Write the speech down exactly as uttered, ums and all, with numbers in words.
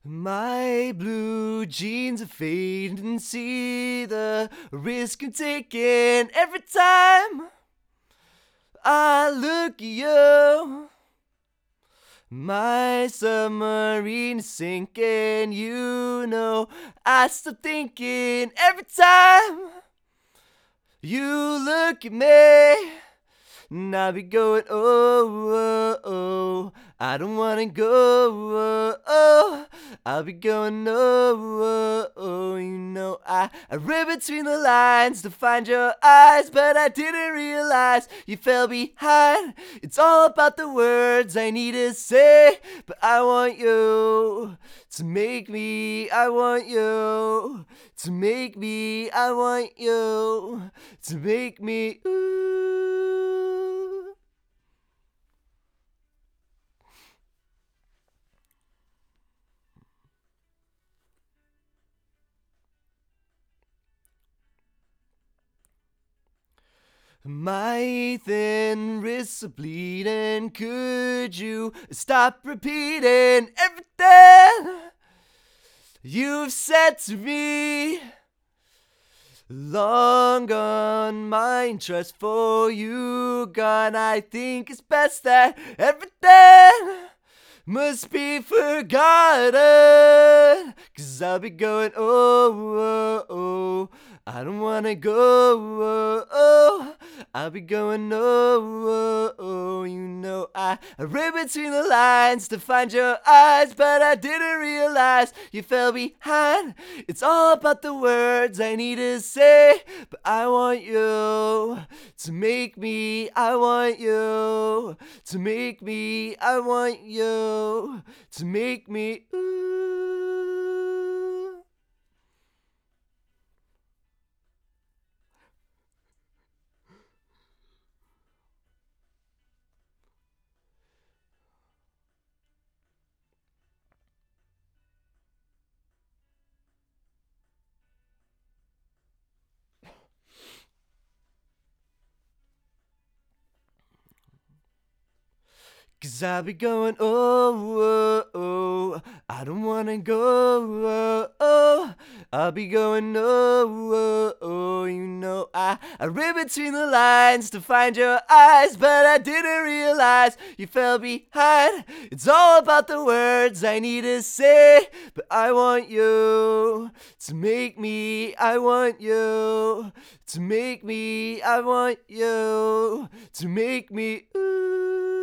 My blue jeans are fading and see the risk I'm taking every time I look at you. My submarine is sinking, you know I stop thinking every time you look at me. And I be going, oh, oh, oh, I don't wanna go, oh, oh. I'll be going, oh, oh, oh, you know I, I read between the lines to find your eyes, but I didn't realize you fell behind. It's all about the words I need to say, but I want you to make me, I want you to make me, I want you to make me, ooh. My thin wrists are bleeding. Could you stop repeating everything you've said to me? Long gone, my interest for you gone. I think it's best that everything must be forgotten. Cause I'll be going, oh, oh, oh, I don't wanna go, oh, oh. I'll be going, oh, oh, oh, you know I, I read between the lines to find your eyes, but I didn't realize you fell behind. It's all about the words I need to say, but I want you to make me, I want you to make me, I want you to make me, ooh. Cause I be going, oh, oh, oh, I don't wanna go, oh, oh. I'll be going, oh, oh, oh, you know I, I read between the lines to find your eyes, but I didn't realize you fell behind. It's all about the words I need to say, but I want you to make me, I want you to make me, I want you to make me, ooh.